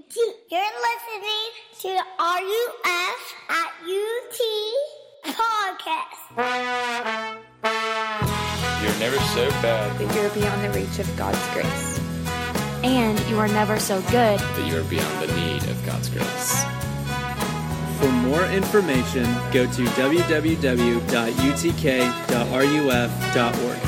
You're listening to the RUF at UT podcast. You're never so bad that you're beyond the reach of God's grace. And you are never so good that you are beyond the need of God's grace. For more information, go to www.utk.ruf.org.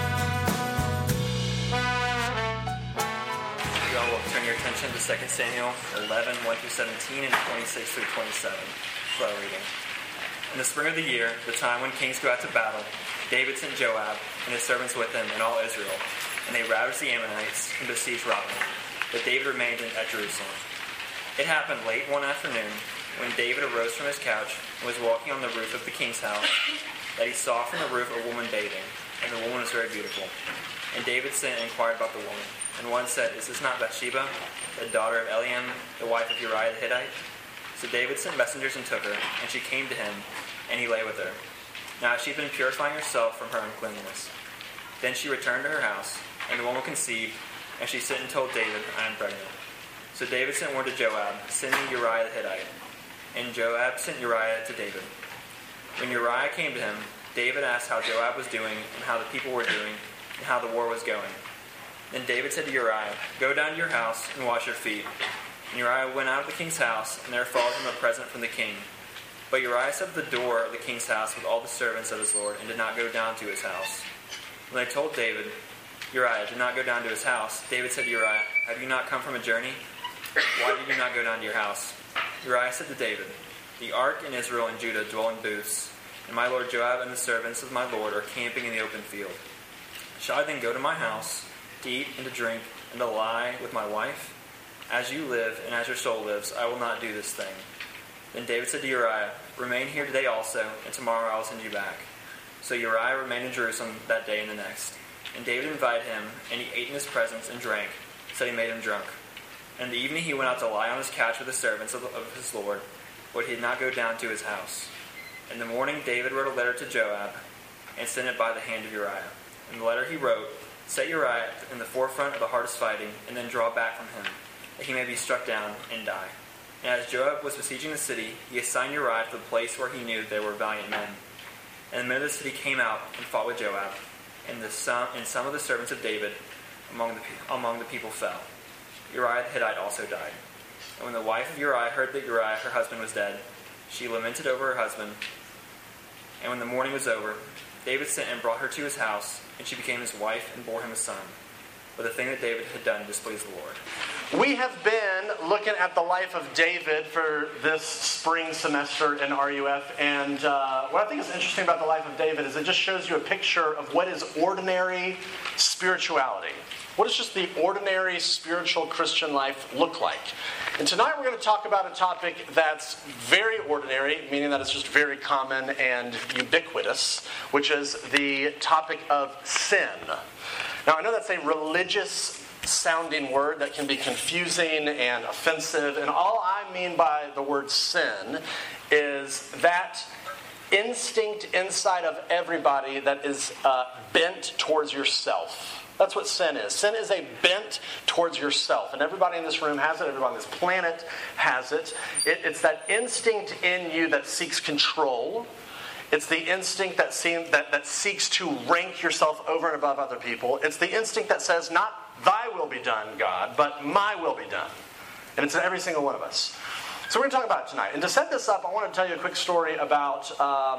You all will turn your attention to 2 Samuel 11, 1-17, and 26 through 27 for our reading. In the spring of the year, the time when kings go out to battle, David sent Joab and his servants with him and all Israel, and they ravaged the Ammonites and besieged Rabbah. But David remained at Jerusalem. It happened late one afternoon, when David arose from his couch and was walking on the roof of the king's house, that he saw from the roof a woman bathing, and the woman was very beautiful. And David sent and inquired about the woman. And one said, "Is this not Bathsheba, the daughter of Eliam, the wife of Uriah the Hittite?" So David sent messengers and took her, and she came to him, and he lay with her. Now she had been purifying herself from her uncleanness. Then she returned to her house, and the woman conceived, and she sent and told David, "I am pregnant." So David sent word to Joab, sending Uriah the Hittite. And Joab sent Uriah to David. When Uriah came to him, David asked how Joab was doing, and how the people were doing, and how the war was going. Then David said to Uriah, "Go down to your house and wash your feet." And Uriah went out of the king's house, and there followed him a present from the king. But Uriah sat at the door of the king's house with all the servants of his lord, and did not go down to his house. When they told David, "Uriah did not go down to his house," David said to Uriah, "Have you not come from a journey? Why did you not go down to your house?" Uriah said to David, "The ark and Israel and Judah dwell in booths, and my lord Joab and the servants of my lord are camping in the open field. Shall I then go to my house, to eat and to drink, and to lie with my wife? As you live, and as your soul lives, I will not do this thing." Then David said to Uriah, "Remain here today also, and tomorrow I will send you back." So Uriah remained in Jerusalem that day and the next. And David invited him, and he ate in his presence and drank, so he made him drunk. And in the evening he went out to lie on his couch with the servants of his lord, but he did not go down to his house. In the morning David wrote a letter to Joab, and sent it by the hand of Uriah. In the letter he wrote, "Set Uriah in the forefront of the hardest fighting, and then draw back from him, that he may be struck down and die." And as Joab was besieging the city, he assigned Uriah to the place where he knew there were valiant men. And the men of the city came out and fought with Joab, and some of the servants of David among the people fell. Uriah the Hittite also died. And when the wife of Uriah heard that Uriah, her husband, was dead, she lamented over her husband. And when the mourning was over, David sent and brought her to his house, and she became his wife and bore him a son. But the thing that David had done displeased the Lord. We have been looking at the life of David for this spring semester in RUF, and what I think is interesting about the life of David is it just shows you a picture of what is ordinary spirituality. What does just the ordinary spiritual Christian life look like? And tonight we're going to talk about a topic that's very ordinary, meaning that it's just very common and ubiquitous, which is the topic of sin. Now, I know that's a religious-sounding word that can be confusing and offensive, and all I mean by the word sin is that instinct inside of everybody that is bent towards yourself. That's what sin is. Sin is a bent towards yourself. And everybody in this room has it. Everybody on this planet has it. It's that instinct in you that seeks control. It's the instinct that seeks to rank yourself over and above other people. It's the instinct that says, not thy will be done, God, but my will be done. And it's in every single one of us. So we're going to talk about it tonight. And to set this up, I want to tell you a quick story about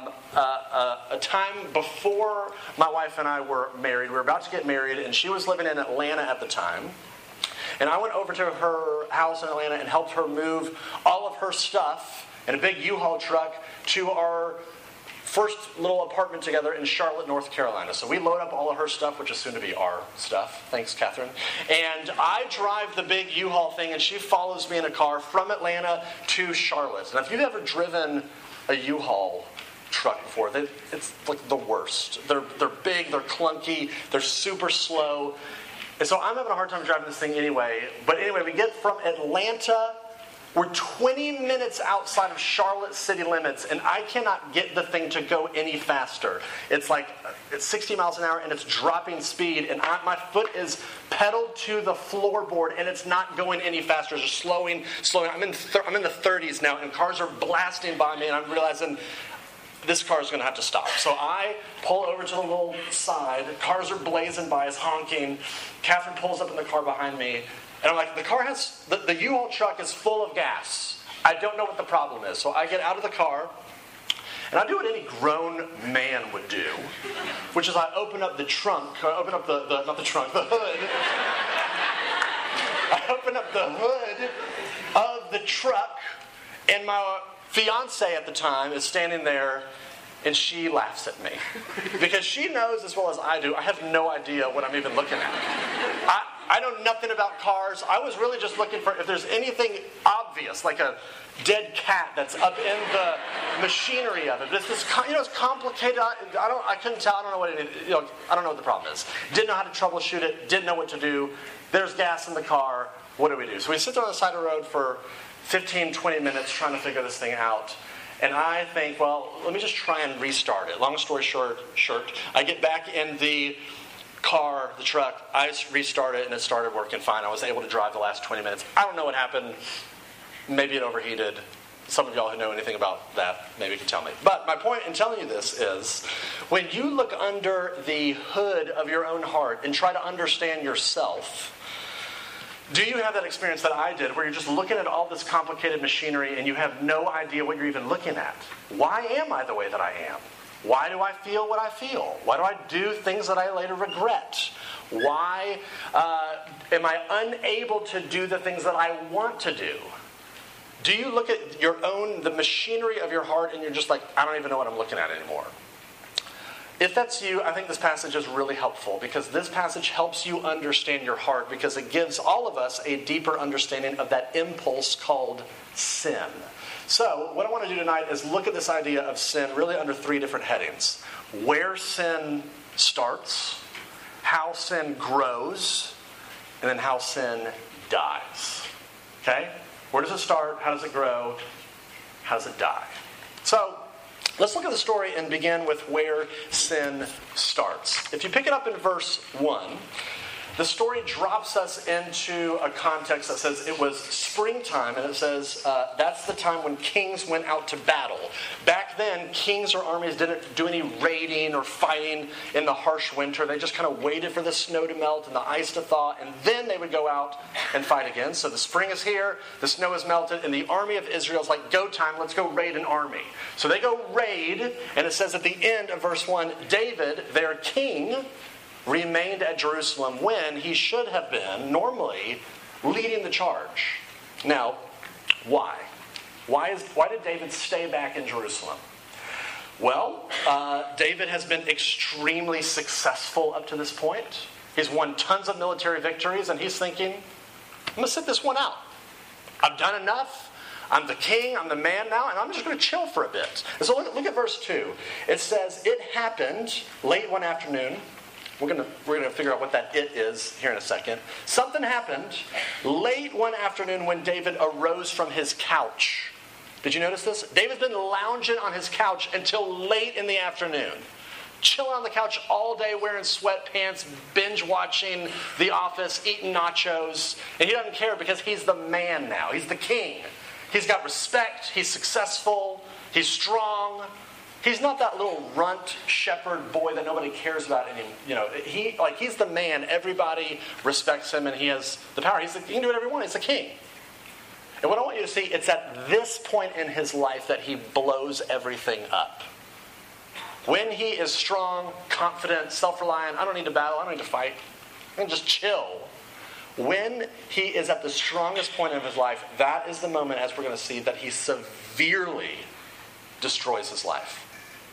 a time before my wife and I were married. We were about to get married, and she was living in Atlanta at the time. And I went over to her house in Atlanta and helped her move all of her stuff in a big U-Haul truck to our first little apartment together in Charlotte, North Carolina. So we load up all of her stuff, which is soon to be our stuff. Thanks, Catherine. And I drive the big U-Haul thing, and she follows me in a car from Atlanta to Charlotte. And if you've ever driven a U-Haul truck before, it's like the worst. They're big, they're clunky, they're super slow. And so I'm having a hard time driving this thing anyway. But anyway, we get from Atlanta We're 20 minutes outside of Charlotte city limits, and I cannot get the thing to go any faster. It's 60 miles an hour, and it's dropping speed, and my foot is pedaled to the floorboard, and it's not going any faster. It's just slowing. I'm in the 30s now, and cars are blasting by me, and I'm realizing this car is going to have to stop. So I pull over to the little side. Cars are blazing by, it's honking. Catherine pulls up in the car behind me. And I'm like, the U-Haul truck is full of gas. I don't know what the problem is. So I get out of the car, and I do what any grown man would do, which is I open up the trunk, the hood. I open up the hood of the truck, and my fiance at the time is standing there, and she laughs at me. Because she knows as well as I do, I have no idea what I'm even looking at. I know nothing about cars. I was really just looking for if there's anything obvious, like a dead cat that's up in the machinery of it. This is, it's complicated. I couldn't tell. I don't know what it is. I don't know what the problem is. Didn't know how to troubleshoot it. Didn't know what to do. There's gas in the car. What do we do? So we sit on the side of the road for 15, 20 minutes trying to figure this thing out. And I think, well, let me just try and restart it. Long story short, I get back in the car, the truck, I restart it, and it started working fine. I was able to drive the last 20 minutes. I don't know what happened. Maybe it overheated. Some of y'all who know anything about that maybe can tell me. But my point in telling you this is, when you look under the hood of your own heart and try to understand yourself, do you have that experience that I did, where you're just looking at all this complicated machinery and you have no idea what you're even looking at? Why am I the way that I am? Why do I feel what I feel? Why do I do things that I later regret? Why am I unable to do the things that I want to do? Do you look at the machinery of your heart, and you're just like, I don't even know what I'm looking at anymore? If that's you, I think this passage is really helpful, because this passage helps you understand your heart, because it gives all of us a deeper understanding of that impulse called sin. So, what I want to do tonight is look at this idea of sin really under three different headings. Where sin starts, how sin grows, and then how sin dies. Okay? Where does it start? How does it grow? How does it die? So, let's look at the story and begin with where sin starts. If you pick it up in verse 1, the story drops us into a context that says it was springtime, and it says that's the time when kings went out to battle. Back then, kings or armies didn't do any raiding or fighting in the harsh winter. They just kind of waited for the snow to melt and the ice to thaw, and then they would go out and fight again. So the spring is here, the snow is melted, and the army of Israel is like, go time, let's go raid an army. So they go raid, and it says at the end of verse 1, David, their king, remained at Jerusalem when he should have been, normally, leading the charge. Now, why? Why did David stay back in Jerusalem? Well, David has been extremely successful up to this point. He's won tons of military victories, and he's thinking, I'm going to sit this one out. I've done enough. I'm the king, I'm the man now, and I'm just going to chill for a bit. And so look at verse 2. It says, it happened late one afternoon. We're going to figure out what that it is here in a second. Something happened late one afternoon when David arose from his couch. Did you notice this? David's been lounging on his couch until late in the afternoon. Chilling on the couch all day, wearing sweatpants, binge watching The Office, eating nachos. And he doesn't care because he's the man now. He's the king. He's got respect. He's successful. He's strong. He's not that little runt shepherd boy that nobody cares about anymore. He's the man. Everybody respects him, and he has the power. He can do whatever he wants. He's the king. And what I want you to see, it's at this point in his life that he blows everything up. When he is strong, confident, self-reliant, I don't need to battle, I don't need to fight. I can just chill. When he is at the strongest point of his life, that is the moment, as we're going to see, that he severely destroys his life.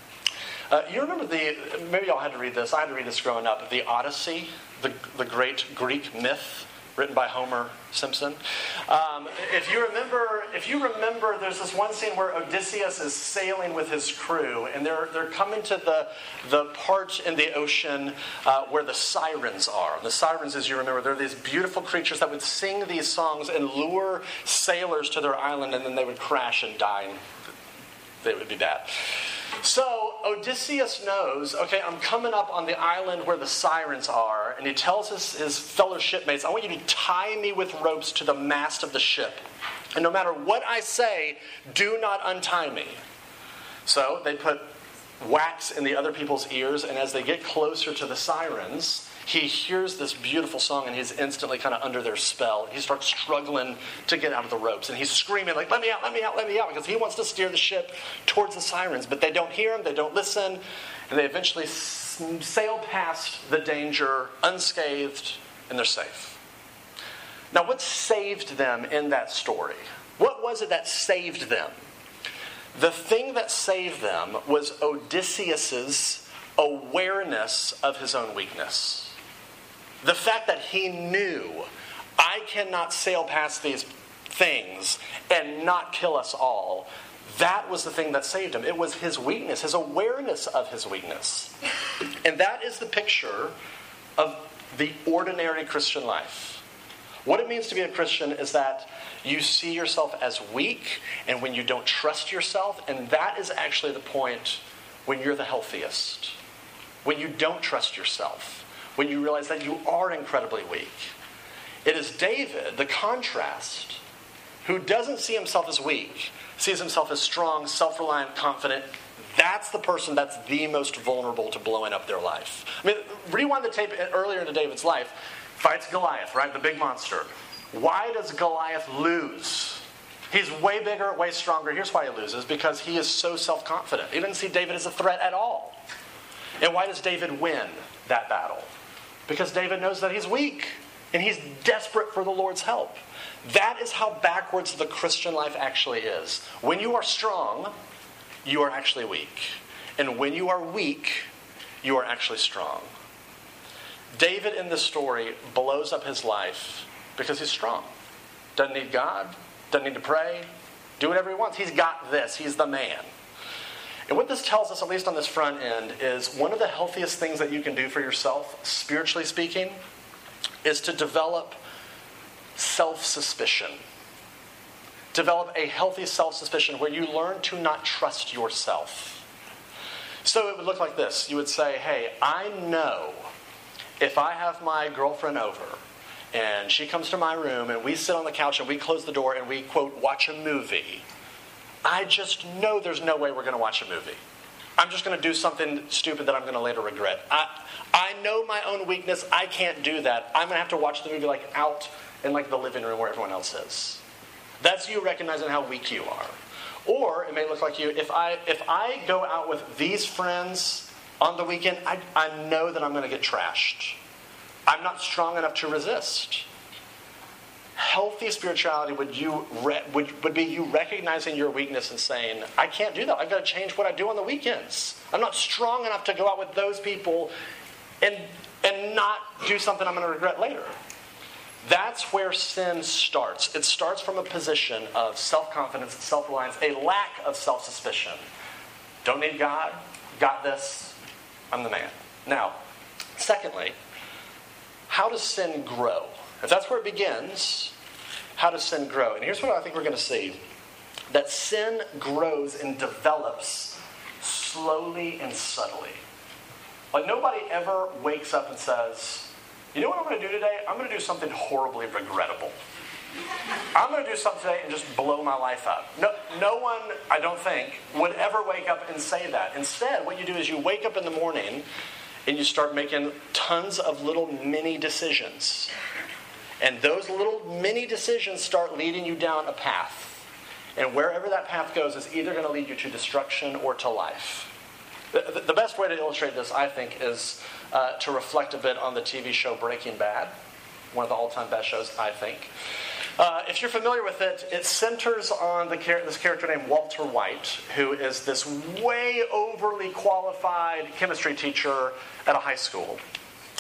You remember maybe y'all had to read this. I had to read this growing up. The Odyssey, the great Greek myth. written by Homer Simpson. If you remember, there's this one scene where Odysseus is sailing with his crew, and they're coming to the part in the ocean where the sirens are. The sirens, as you remember, they're these beautiful creatures that would sing these songs and lure sailors to their island, and then they would crash and die, and they would be bad. So Odysseus knows, okay, I'm coming up on the island where the sirens are, and he tells his fellow shipmates, I want you to tie me with ropes to the mast of the ship. And no matter what I say, do not untie me. So they put wax in the other people's ears, and as they get closer to the sirens, he hears this beautiful song, and he's instantly kind of under their spell. He starts struggling to get out of the ropes, and he's screaming like, let me out, let me out, let me out, because he wants to steer the ship towards the sirens. But they don't hear him, they don't listen, and they eventually sail past the danger unscathed, and they're safe. Now, what saved them in that story? What was it that saved them? The thing that saved them was Odysseus's awareness of his own weakness. The fact that he knew, I cannot sail past these things and not kill us all, that was the thing that saved him. It was his weakness, his awareness of his weakness. And that is the picture of the ordinary Christian life. What it means to be a Christian is that you see yourself as weak, and when you don't trust yourself, and that is actually the point when you're the healthiest. When you don't trust yourself. When you realize that you are incredibly weak. It is David, the contrast, who doesn't see himself as weak, sees himself as strong, self-reliant, confident. That's the person that's the most vulnerable to blowing up their life. I mean, rewind the tape earlier into David's life. Fights Goliath, right? The big monster. Why does Goliath lose? He's way bigger, way stronger. Here's why he loses. Because he is so self-confident. He doesn't see David as a threat at all. And why does David win that battle? Because David knows that he's weak. And he's desperate for the Lord's help. That is how backwards the Christian life actually is. When you are strong, you are actually weak. And when you are weak, you are actually strong. David in this story blows up his life because he's strong. Doesn't need God. Doesn't need to pray. Do whatever he wants. He's got this. He's the man. And what this tells us, at least on this front end, is one of the healthiest things that you can do for yourself, spiritually speaking, is to develop self-suspicion. Develop a healthy self-suspicion where you learn to not trust yourself. So it would look like this. You would say, hey, I know if I have my girlfriend over and she comes to my room and we sit on the couch and we close the door and we, quote, watch a movie, I just know there's no way we're going to watch a movie. I'm just going to do something stupid that I'm going to later regret. I know my own weakness. I can't do that. I'm going to have to watch the movie like out in like the living room where everyone else is. That's you recognizing how weak you are. Or it may look like you, if I go out with these friends on the weekend, I know that I'm going to get trashed. I'm not strong enough to resist. Healthy spirituality would be you recognizing your weakness and saying, I can't do that. I've got to change what I do on the weekends. I'm not strong enough to go out with those people and not do something I'm going to regret later. That's where sin starts. It starts from a position of self-confidence, self-reliance, a lack of self-suspicion. Don't need God. Got this. I'm the man. Now, secondly, how does sin grow? If that's where it begins, how does sin grow? And here's what I think we're going to see. That sin grows and develops slowly and subtly. Like nobody ever wakes up and says, you know what I'm going to do today? I'm going to do something horribly regrettable. I'm going to do something today and just blow my life up. No one, I don't think, would ever wake up and say that. Instead, what you do is you wake up in the morning and you start making tons of little mini decisions. And those little mini decisions start leading you down a path. And wherever that path goes is either going to lead you to destruction or to life. The best way to illustrate this, I think, is to reflect a bit on the TV show Breaking Bad. One of the all-time best shows, I think. If you're familiar with it, it centers on this character named Walter White, who is this way overly qualified chemistry teacher at a high school.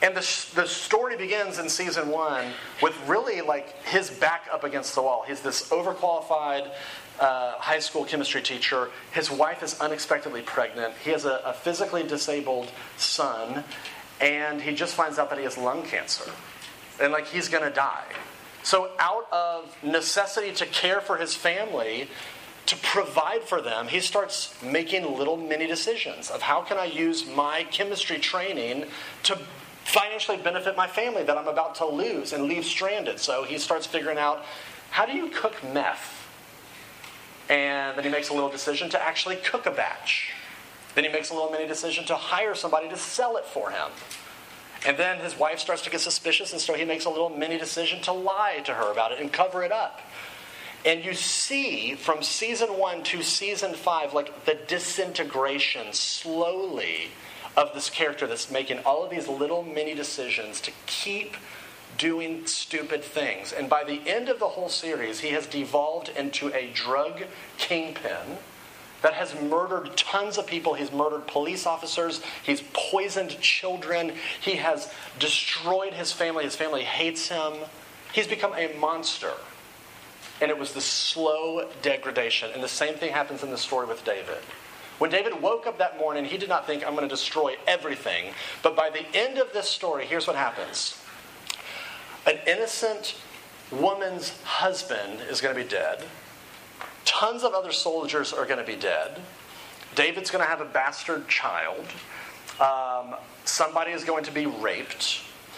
And the story begins in season 1 with really like his back up against the wall. He's this overqualified high school chemistry teacher. His wife is unexpectedly pregnant. He has a physically disabled son. And he just finds out that he has lung cancer. And like he's going to die. So out of necessity to care for his family, to provide for them, he starts making little mini decisions of how can I use my chemistry training to financially benefit my family that I'm about to lose and leave stranded. So he starts figuring out, how do you cook meth? And then he makes a little decision to actually cook a batch. Then he makes a little mini decision to hire somebody to sell it for him. And then his wife starts to get suspicious, and so he makes a little mini decision to lie to her about it and cover it up. And you see from season 1 to season 5, like the disintegration slowly of this character that's making all of these little mini decisions to keep doing stupid things. And by the end of the whole series, he has devolved into a drug kingpin that has murdered tons of people. He's murdered police officers. He's poisoned children. He has destroyed his family. His family hates him. He's become a monster. And it was the slow degradation. And the same thing happens in the story with David. When David woke up that morning, he did not think, I'm going to destroy everything. But by the end of this story, here's what happens. An innocent woman's husband is going to be dead. Tons of other soldiers are going to be dead. David's going to have a bastard child. Somebody is going to be raped.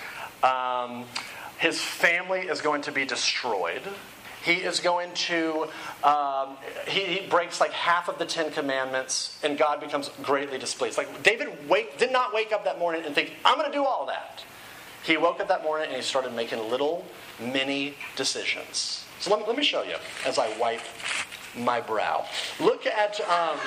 His family is going to be destroyed. He is going to, he breaks like half of the 10 Commandments, and God becomes greatly displeased. Like David did not wake up that morning and think, I'm going to do all that. He woke up that morning and he started making little mini decisions. So let me show you as I wipe my brow. Look at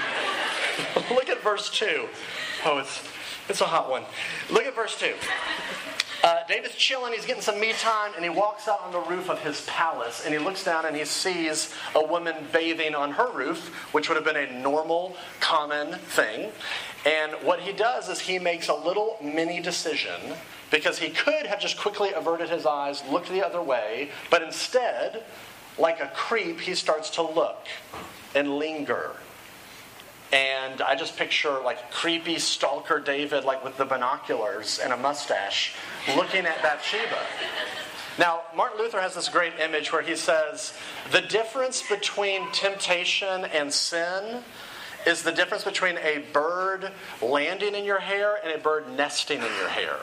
verse 2. Oh, it's a hot one. Look at verse 2. David's chilling, he's getting some me time, and he walks out on the roof of his palace, and he looks down and he sees a woman bathing on her roof, which would have been a normal, common thing. And what he does is he makes a little mini decision, because he could have just quickly averted his eyes, looked the other way, but instead, like a creep, he starts to look and linger. And I just picture like creepy stalker David, like with the binoculars and a mustache, looking at Bathsheba. Now, Martin Luther has this great image where he says, the difference between temptation and sin is the difference between a bird landing in your hair and a bird nesting in your hair.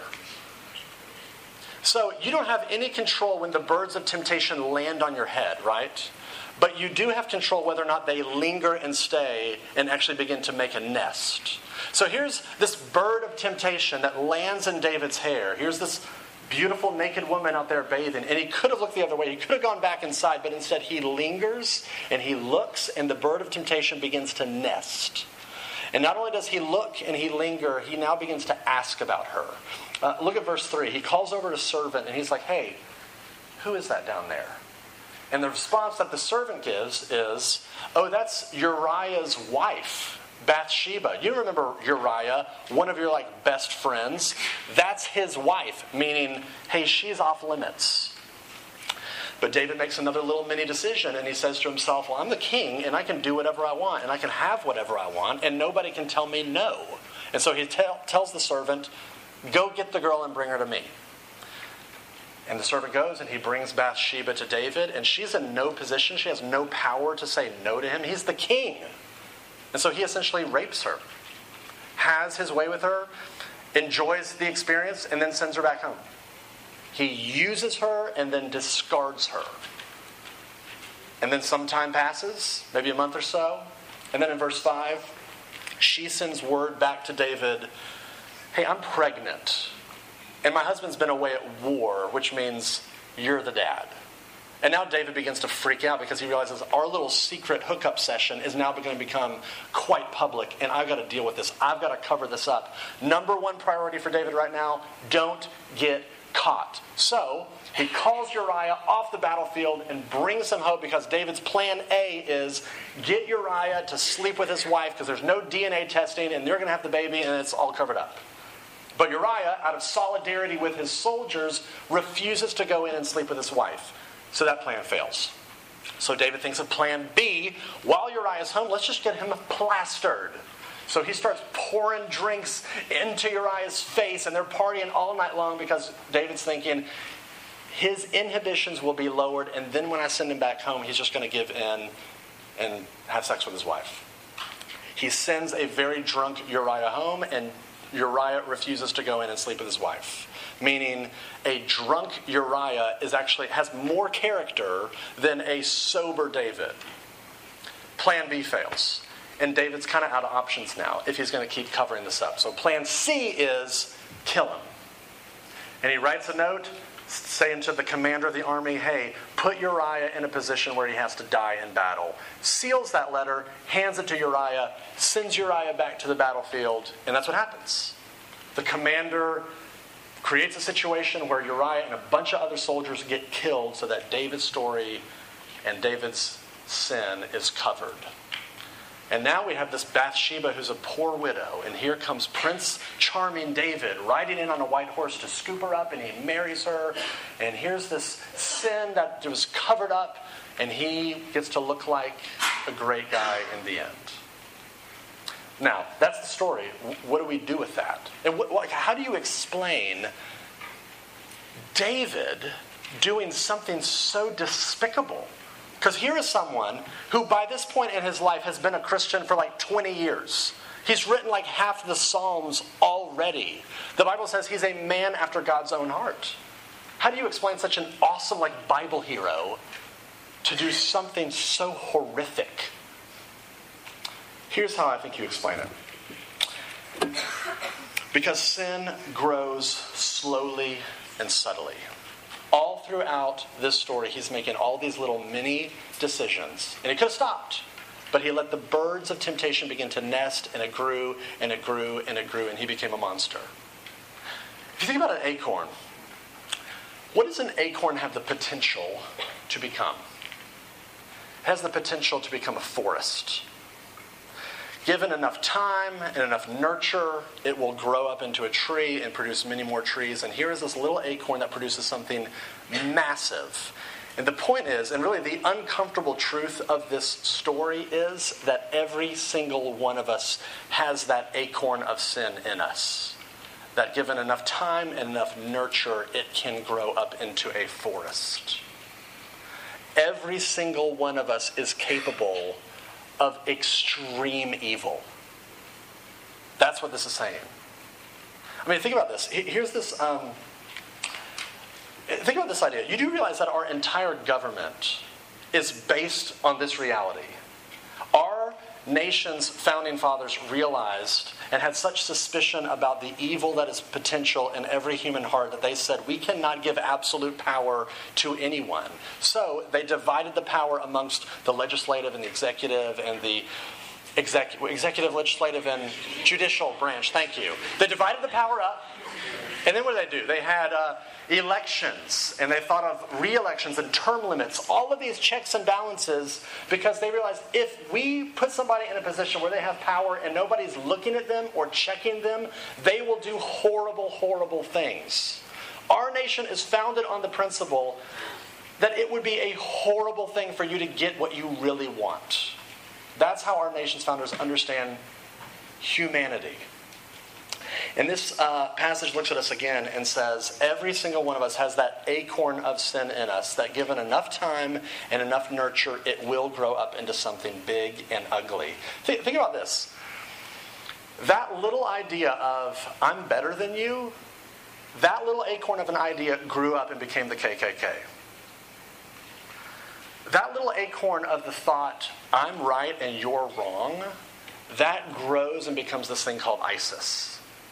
So you don't have any control when the birds of temptation land on your head, right? But you do have control whether or not they linger and stay and actually begin to make a nest. So here's this bird of temptation that lands in David's hair. Here's this beautiful naked woman out there bathing. And he could have looked the other way. He could have gone back inside. But instead he lingers and he looks, and the bird of temptation begins to nest. And not only does he look and he linger, he now begins to ask about her. Look at verse 3. He calls over his servant and he's like, hey, who is that down there? And the response that the servant gives is, oh, that's Uriah's wife, Bathsheba. You remember Uriah, one of your like best friends. That's his wife, meaning, hey, she's off limits. But David makes another little mini decision, and he says to himself, well, I'm the king, and I can do whatever I want, and I can have whatever I want, and nobody can tell me no. And so he tells the servant, go get the girl and bring her to me. And the servant goes and he brings Bathsheba to David, and she's in no position. She has no power to say no to him. He's the king. And so he essentially rapes her, has his way with her, enjoys the experience, and then sends her back home. He uses her and then discards her. And then some time passes, maybe a month or so. And then in verse 5, she sends word back to David, hey, I'm pregnant. And my husband's been away at war, which means you're the dad. And now David begins to freak out because he realizes our little secret hookup session is now going to become quite public, and I've got to deal with this. I've got to cover this up. Number one priority for David right now, don't get caught. So he calls Uriah off the battlefield and brings him home, because David's plan A is get Uriah to sleep with his wife because there's no DNA testing and they're going to have the baby and it's all covered up. But Uriah, out of solidarity with his soldiers, refuses to go in and sleep with his wife. So that plan fails. So David thinks of plan B. While Uriah's home, let's just get him plastered. So he starts pouring drinks into Uriah's face, and they're partying all night long because David's thinking his inhibitions will be lowered, and then when I send him back home, he's just going to give in and have sex with his wife. He sends a very drunk Uriah home, and Uriah refuses to go in and sleep with his wife. Meaning, a drunk Uriah has more character than a sober David. Plan B fails. And David's kind of out of options now if he's going to keep covering this up. So plan C is kill him. And he writes a note saying to the commander of the army, hey, put Uriah in a position where he has to die in battle. Seals that letter, hands it to Uriah, sends Uriah back to the battlefield, and that's what happens. The commander creates a situation where Uriah and a bunch of other soldiers get killed so that David's story and David's sin is covered. And now we have this Bathsheba who's a poor widow. And here comes Prince Charming David riding in on a white horse to scoop her up, and he marries her. And here's this sin that was covered up, and he gets to look like a great guy in the end. Now, that's the story. What do we do with that? And how do you explain David doing something so despicable? Because here is someone who by this point in his life has been a Christian for like 20 years. He's written like half the Psalms already. The Bible says he's a man after God's own heart. How do you explain such an awesome Bible hero to do something so horrific? Here's how I think you explain it. Because sin grows slowly and subtly. All throughout this story, he's making all these little mini decisions. And he could have stopped. But he let the birds of temptation begin to nest, and it grew, and it grew, and it grew, and he became a monster. If you think about an acorn, what does an acorn have the potential to become? It has the potential to become a forest. Given enough time and enough nurture, it will grow up into a tree and produce many more trees. And here is this little acorn that produces something massive. And the point is, and really the uncomfortable truth of this story is that every single one of us has that acorn of sin in us. That given enough time and enough nurture, it can grow up into a forest. Every single one of us is capable of extreme evil. That's what this is saying. I mean, think about this. Here's this. Think about this idea. You do realize that our entire government is based on this reality. Our nation's founding fathers realized and had such suspicion about the evil that is potential in every human heart that they said, we cannot give absolute power to anyone. So they divided the power amongst the legislative and the executive and the executive, legislative, and judicial branch. Thank you. They divided the power up. And then what did they do? They had elections, and they thought of re-elections and term limits, all of these checks and balances, because they realized if we put somebody in a position where they have power and nobody's looking at them or checking them, they will do horrible, horrible things. Our nation is founded on the principle that it would be a horrible thing for you to get what you really want. That's how our nation's founders understand humanity. And this passage looks at us again and says, every single one of us has that acorn of sin in us that given enough time and enough nurture, it will grow up into something big and ugly. Think about this. That little idea of, I'm better than you, that little acorn of an idea grew up and became the KKK. That little acorn of the thought, I'm right and you're wrong, that grows and becomes this thing called ISIS.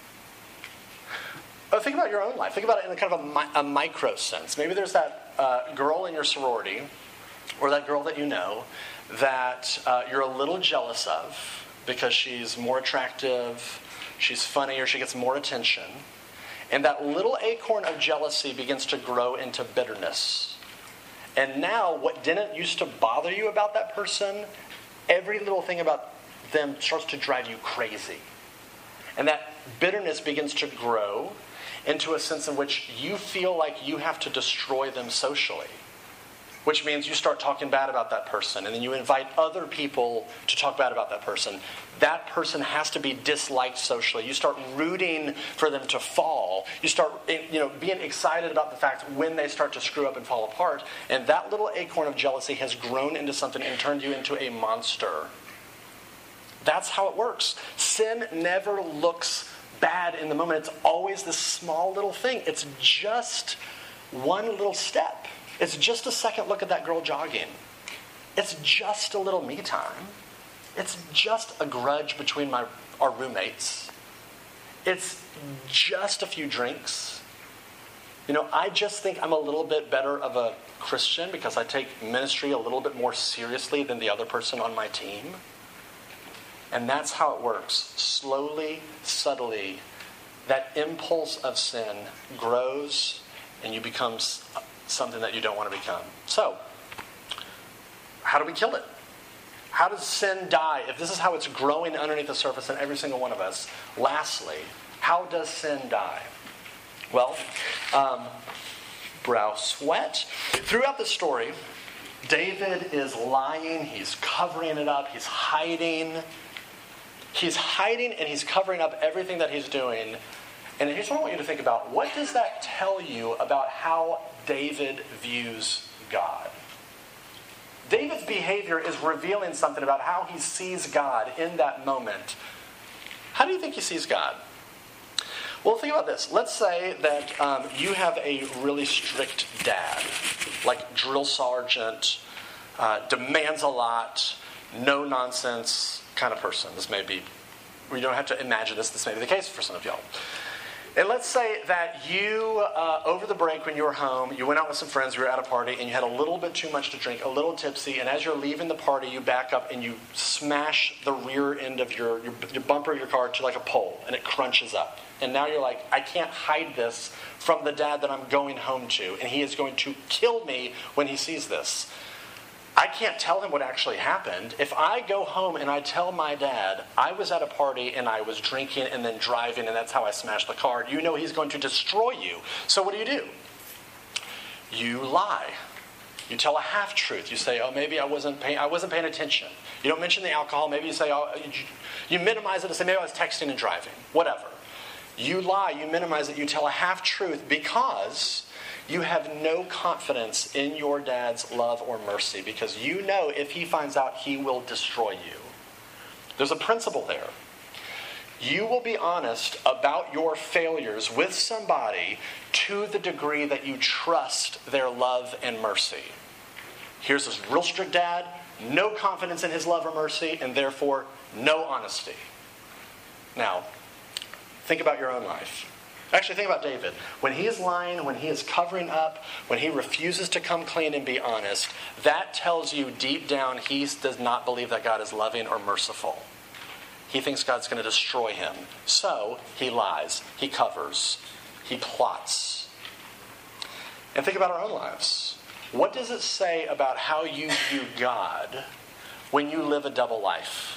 Think about your own life. Think about it in a kind of a micro sense. Maybe there's that girl in your sorority, or that girl that you know, that you're a little jealous of because she's more attractive, she's funny, or she gets more attention. And that little acorn of jealousy begins to grow into bitterness. And now, what didn't used to bother you about that person, every little thing about them starts to drive you crazy. And that bitterness begins to grow into a sense in which you feel like you have to destroy them socially. Which means you start talking bad about that person, and then you invite other people to talk bad about that person. That person has to be disliked socially. You start rooting for them to fall. You start, being excited about the fact when they start to screw up and fall apart. And that little acorn of jealousy has grown into something and turned you into a monster. That's how it works. Sin never looks bad in the moment. It's always this small little thing. It's just one little step. It's just a second look at that girl jogging. It's just a little me time. It's just a grudge between our roommates. It's just a few drinks. I just think I'm a little bit better of a Christian because I take ministry a little bit more seriously than the other person on my team. And that's how it works. Slowly, subtly, that impulse of sin grows and you become something that you don't want to become. So, how do we kill it? How does sin die? If this is how it's growing underneath the surface in every single one of us, lastly, how does sin die? Well, brow sweat. Throughout the story, David is lying, he's covering it up, he's hiding. He's hiding and he's covering up everything that he's doing. And here's what I want you to think about. What does that tell you about how David views God? David's behavior is revealing something about how he sees God in that moment. How do you think he sees God? Well, think about this. Let's say that you have a really strict dad, like drill sergeant, demands a lot, no nonsense kind of person. This may be, we don't have to imagine this may be the case for some of y'all. And let's say that you, over the break when you were home, you went out with some friends, you were at a party, and you had a little bit too much to drink, a little tipsy, and as you're leaving the party, you back up and you smash the rear end of your bumper of your car to like a pole, and it crunches up. And now you're like, I can't hide this from the dad that I'm going home to, and he is going to kill me when he sees this. I can't tell him what actually happened. If I go home and I tell my dad, I was at a party and I was drinking and then driving and that's how I smashed the car, you know he's going to destroy you. So what do? You lie. You tell a half-truth. You say, oh, maybe I wasn't paying attention. You don't mention the alcohol. Maybe you say, oh, you minimize it and say, maybe I was texting and driving. Whatever. You lie. You minimize it. You tell a half-truth because you have no confidence in your dad's love or mercy because you know if he finds out, he will destroy you. There's a principle there. You will be honest about your failures with somebody to the degree that you trust their love and mercy. Here's this real strict dad, no confidence in his love or mercy, and therefore no honesty. Now, think about your own life. Actually, think about David. When he is lying, when he is covering up, when he refuses to come clean and be honest, that tells you deep down he does not believe that God is loving or merciful. He thinks God's going to destroy him. So, he lies, he covers, he plots. And think about our own lives. What does it say about how you view God when you live a double life?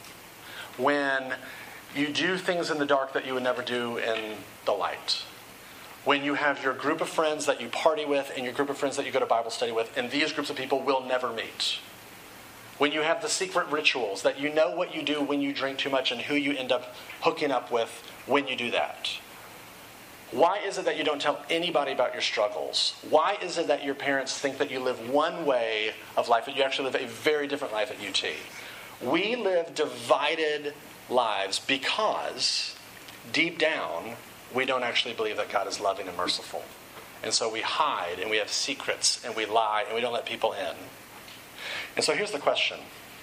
When you do things in the dark that you would never do in the light. When you have your group of friends that you party with and your group of friends that you go to Bible study with, and these groups of people will never meet. When you have the secret rituals that you know what you do when you drink too much and who you end up hooking up with when you do that. Why is it that you don't tell anybody about your struggles? Why is it that your parents think that you live one way of life, but you actually live a very different life at UT? We live divided lives because deep down we don't actually believe that God is loving and merciful. And so we hide and we have secrets and we lie and we don't let people in. And so here's the question.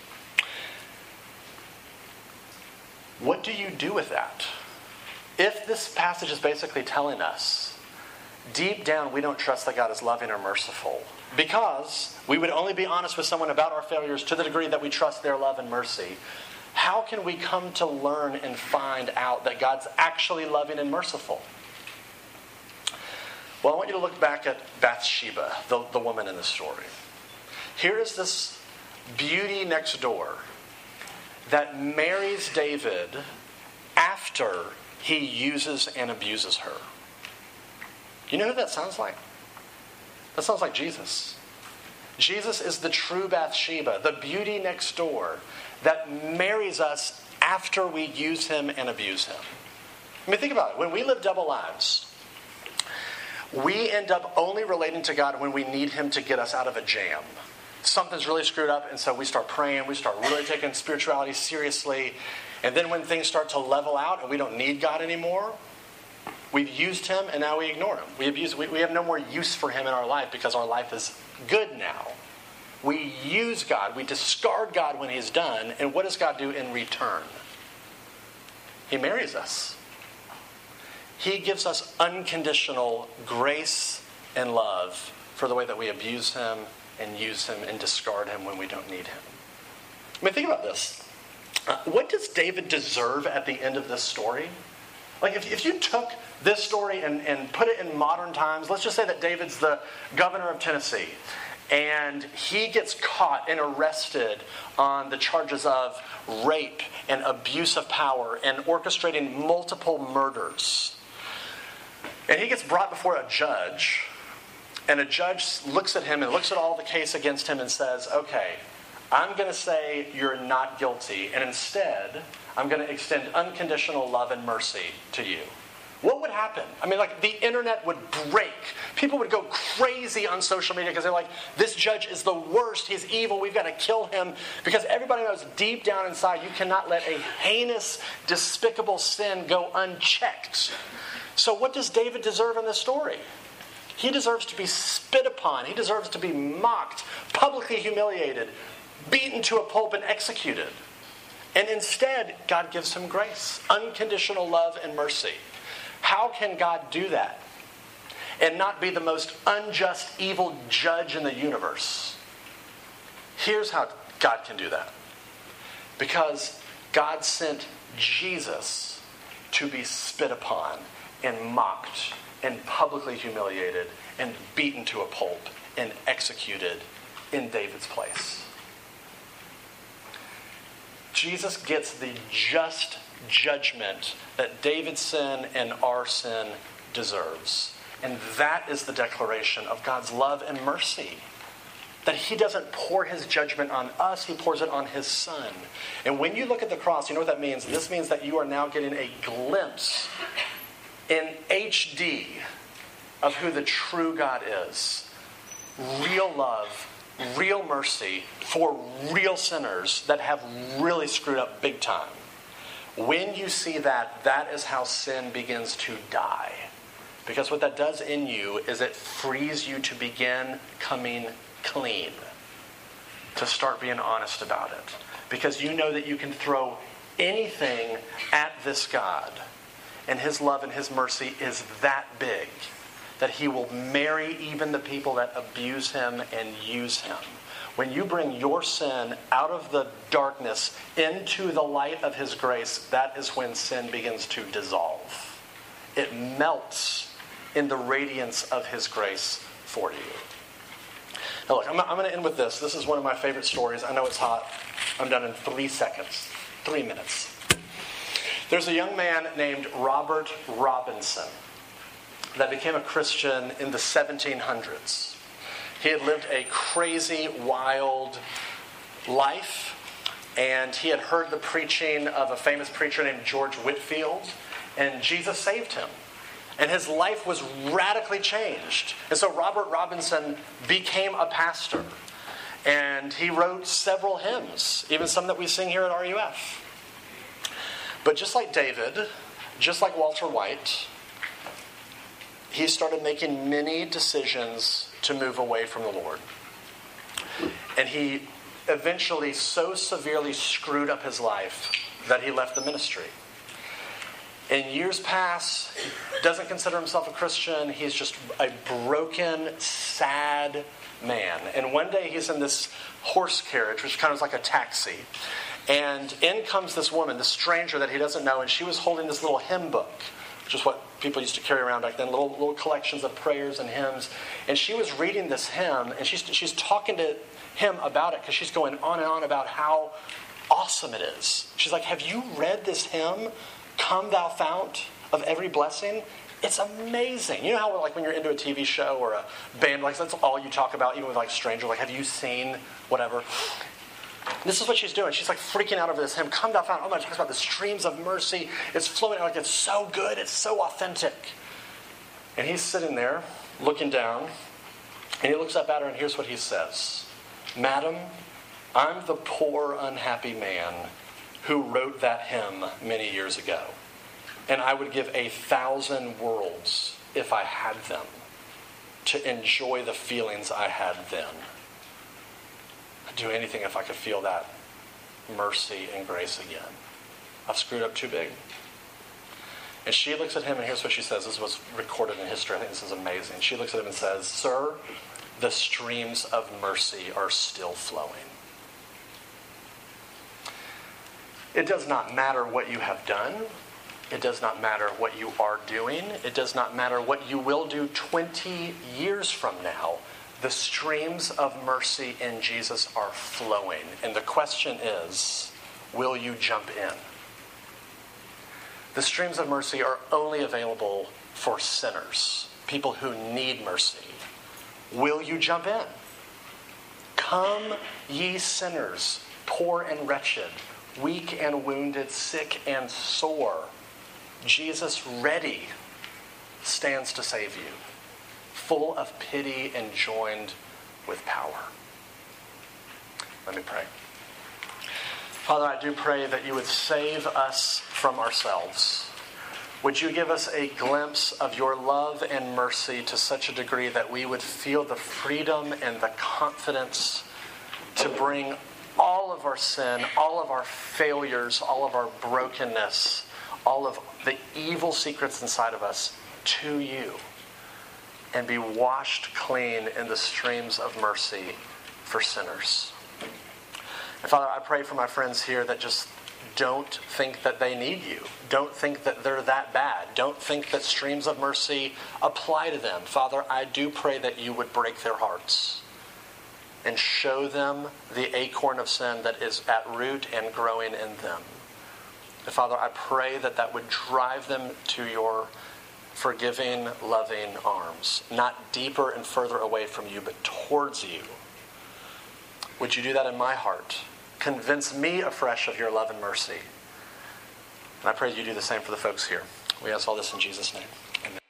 What do you do with that? If this passage is basically telling us, deep down we don't trust that God is loving or merciful, because we would only be honest with someone about our failures to the degree that we trust their love and mercy, how can we come to learn and find out that God's actually loving and merciful? Well, I want you to look back at Bathsheba, the woman in the story. Here is this beauty next door that marries David after he uses and abuses her. You know who that sounds like? That sounds like Jesus. Jesus is the true Bathsheba, the beauty next door that marries us after we use him and abuse him. I mean, think about it. When we live double lives, we end up only relating to God when we need him to get us out of a jam. Something's really screwed up, and so we start praying, we start really taking spirituality seriously, and then when things start to level out and we don't need God anymore, we've used him and now we ignore him. We have no more use for him in our life because our life is good now. We use God, we discard God when he's done, and what does God do in return? He marries us. He gives us unconditional grace and love for the way that we abuse him and use him and discard him when we don't need him. I mean, think about this. What does David deserve at the end of this story? Like, if you took this story and put it in modern times, let's just say that David's the governor of Tennessee, and he gets caught and arrested on the charges of rape and abuse of power and orchestrating multiple murders. And he gets brought before a judge, and a judge looks at him and looks at all the case against him and says, okay, I'm going to say you're not guilty, and instead, I'm going to extend unconditional love and mercy to you. What would happen? I mean, like, the internet would break. People would go crazy on social media because they're like, this judge is the worst. He's evil. We've got to kill him. Because everybody knows deep down inside, you cannot let a heinous, despicable sin go unchecked. So what does David deserve in this story? He deserves to be spit upon. He deserves to be mocked, publicly humiliated, beaten to a pulp, and executed. And instead, God gives him grace, unconditional love and mercy. How can God do that and not be the most unjust, evil judge in the universe? Here's how God can do that. Because God sent Jesus to be spit upon and mocked and publicly humiliated and beaten to a pulp and executed in David's place. Jesus gets the just judgment that David's sin and our sin deserves. And that is the declaration of God's love and mercy. That he doesn't pour his judgment on us, he pours it on his son. And when you look at the cross, you know what that means? This means that you are now getting a glimpse in HD of who the true God is. Real love, real mercy for real sinners that have really screwed up big time. When you see that, that is how sin begins to die. Because what that does in you is it frees you to begin coming clean. To start being honest about it. Because you know that you can throw anything at this God. And his love and his mercy is that big. That he will marry even the people that abuse him and use him. When you bring your sin out of the darkness into the light of his grace, that is when sin begins to dissolve. It melts in the radiance of his grace for you. Now look, I'm going to end with this. This is one of my favorite stories. I know it's hot. I'm done in 3 seconds. 3 minutes. There's a young man named Robert Robinson that became a Christian in the 1700s. He had lived a crazy, wild life, and he had heard the preaching of a famous preacher named George Whitefield, and Jesus saved him. And his life was radically changed. And so Robert Robinson became a pastor, and he wrote several hymns, even some that we sing here at RUF. But just like David, just like Walter White, he started making many decisions to move away from the Lord. And he eventually so severely screwed up his life that he left the ministry. And years pass, he doesn't consider himself a Christian. He's just a broken, sad man. And one day he's in this horse carriage, which kind of is like a taxi. And in comes this woman, this stranger that he doesn't know, and she was holding this little hymn book, which is what people used to carry around back then, little collections of prayers and hymns. And she was reading this hymn, and she's talking to him about it, because she's going on and on about how awesome it is. She's like, have you read this hymn Come thou fount of every blessing. It's amazing. You know how like when you're into a TV show or a band, like that's all you talk about, even with like strangers, like have you seen whatever? This is what she's doing. She's like freaking out over this hymn. Come thou fount. Oh my, it talks about the streams of mercy. It's flowing out. Like it's so good. It's so authentic. And he's sitting there looking down, and he looks up at her, and here's what he says. Madam, I'm the poor, unhappy man who wrote that hymn many years ago. And I would give 1,000 worlds, if I had them, to enjoy the feelings I had then. I'd do anything if I could feel that mercy and grace again. I've screwed up too big. And she looks at him, and here's what she says. This was recorded in history. I think this is amazing. She looks at him and says, Sir, the streams of mercy are still flowing. It does not matter what you have done. It does not matter what you are doing. It does not matter what you will do 20 years from now. The streams of mercy in Jesus are flowing. And the question is, will you jump in? The streams of mercy are only available for sinners, people who need mercy. Will you jump in? Come, ye sinners, poor and wretched, weak and wounded, sick and sore. Jesus, ready, stands to save you, full of pity and joined with power. Let me pray. Father, I do pray that you would save us from ourselves. Would you give us a glimpse of your love and mercy to such a degree that we would feel the freedom and the confidence to bring all of our sin, all of our failures, all of our brokenness, all of the evil secrets inside of us to you and be washed clean in the streams of mercy for sinners. And Father, I pray for my friends here that just don't think that they need you. Don't think that they're that bad. Don't think that streams of mercy apply to them. Father, I do pray that you would break their hearts and show them the acorn of sin that is at root and growing in them. And Father, I pray that that would drive them to your forgiving, loving arms. Not deeper and further away from you, but towards you. Would you do that in my heart? Convince me afresh of your love and mercy. And I pray you do the same for the folks here. We ask all this in Jesus' name. Amen.